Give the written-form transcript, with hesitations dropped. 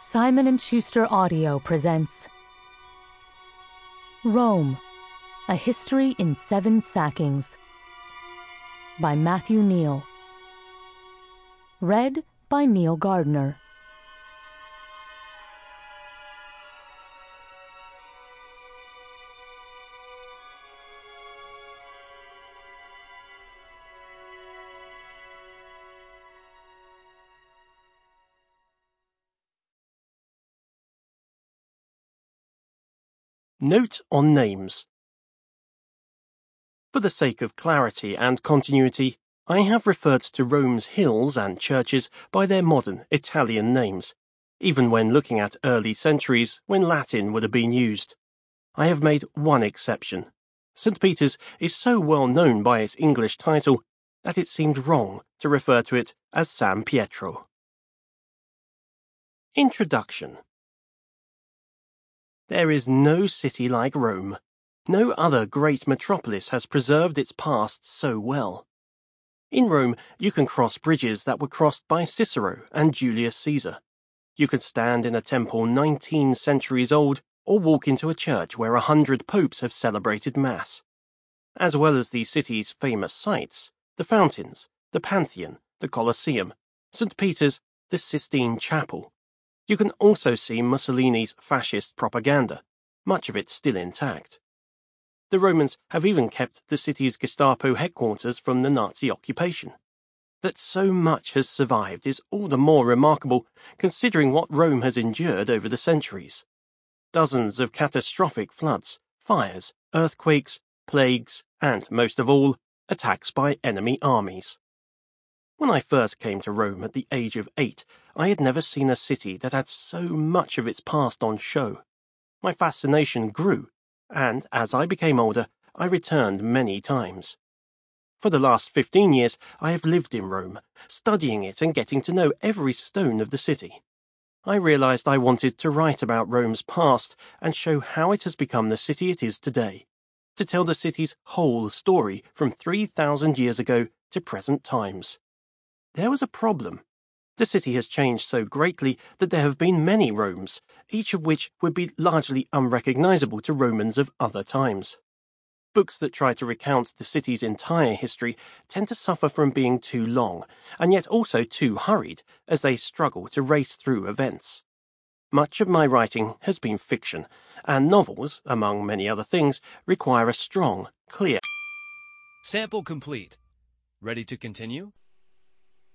Simon & Schuster Audio presents Rome, A History in 7 Sackings by Matthew Neal. Read by Neil Gardner. Note on names. For the sake of clarity and continuity, I have referred to Rome's hills and churches by their modern Italian names, even when looking at early centuries when Latin would have been used. I have made one exception. St. Peter's is so well known by its English title that it seemed wrong to refer to it as San Pietro. Introduction. There is no city like Rome. No other great metropolis has preserved its past so well. In Rome, you can cross bridges that were crossed by Cicero and Julius Caesar. You can stand in a temple 19 centuries old or walk into a church where 100 popes have celebrated Mass. As well as the city's famous sites, the fountains, the Pantheon, the Colosseum, St. Peter's, the Sistine Chapel, you can also see Mussolini's fascist propaganda, much of it still intact. The Romans have even kept the city's Gestapo headquarters from the Nazi occupation. That so much has survived is all the more remarkable considering what Rome has endured over the centuries. Dozens of catastrophic floods, fires, earthquakes, plagues, and, most of all, attacks by enemy armies. When I first came to Rome at the age of 8, I had never seen a city that had so much of its past on show. My fascination grew, and as I became older, I returned many times. For the last 15 years, I have lived in Rome, studying it and getting to know every stone of the city. I realized I wanted to write about Rome's past and show how it has become the city it is today, to tell the city's whole story from 3,000 years ago to present times. There was a problem. The city has changed so greatly that there have been many Romes, each of which would be largely unrecognizable to Romans of other times. Books that try to recount the city's entire history tend to suffer from being too long, and yet also too hurried, as they struggle to race through events. Much of my writing has been fiction, and novels, among many other things, require a strong, clear. Sample complete. Ready to continue?